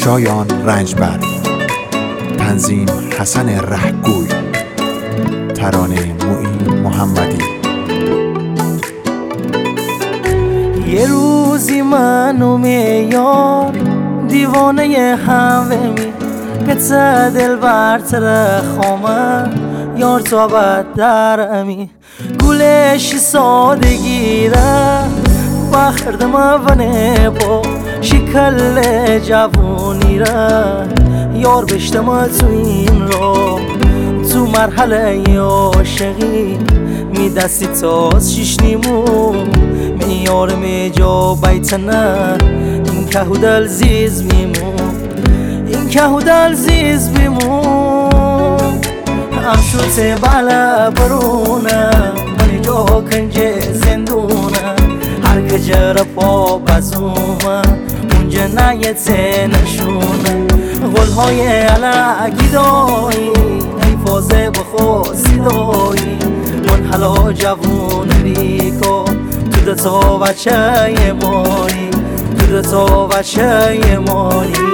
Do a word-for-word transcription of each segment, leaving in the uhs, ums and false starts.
شایان رنجبر، تنظیم حسن رهگوی، ترانه معین محمدی. یه روزی من و میار دیوانه هم بمی قطع دل برتر خامه یار تا بد در امی گولش سادگی را بخردم ونه با شکل جوانی را یار بشتم تو این رو تو مرحله عاشقی می دستی تاز شیش نیمو می یار می جا بیتنه این که دل زیز میمو این که دل زیز بیمو هم شوته بالا برونه من جا کنج زندونه هر کجا پا بزومه اونجا نیت نشونه غلهای علکی دایی ای فازه بخواستی دایی من حالا جوون ریکو تو دتا بچه مایی تو دتا بچه مایی.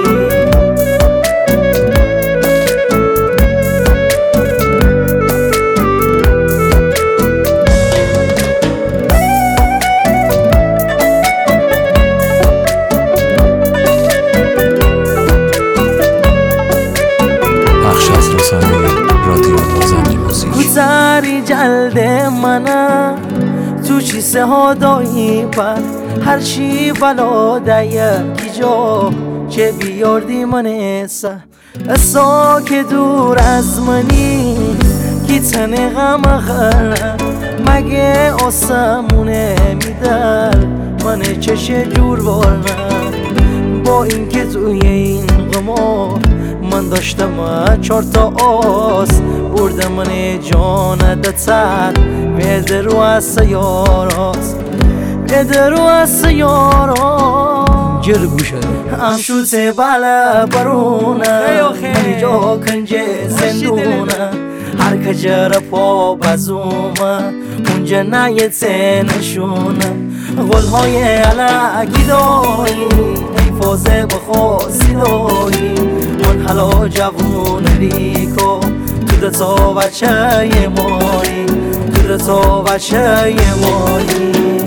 گذاری جلد منه تو چی سه ها دایی پر هر چی بلاده یکی جا چه بیاردی من ایسا اسا که دور از منی کی تنه غم خره مگه آسمونه میدر من چش جور بارنه با این که توی این غمار من داشتم چار تا آس برده من جان دتر بده رو از سیاراست بده رو از سیاراست جرگوشه هم شوته بالا برونه من جا کنج زندونه هر کجا پا بزومه اونجا نیت نشونه غلهای علکی دایی ای فازه بخواستی دایی من حالا جوون ریکو تو دتا بچه مایی تو دتا بچه مایی.